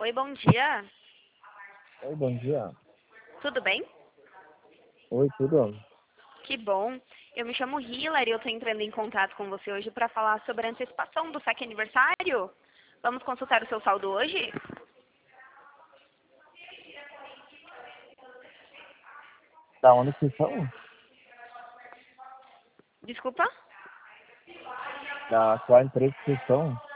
Oi, bom dia. Oi, bom dia. Tudo bem? Oi, tudo? Que bom. Eu me chamo Hilary e eu estou entrando em contato com você hoje para falar sobre a antecipação do saque aniversário. Vamos consultar o seu saldo hoje? Da onde vocês são? Desculpa? Da qual empresa vocês são?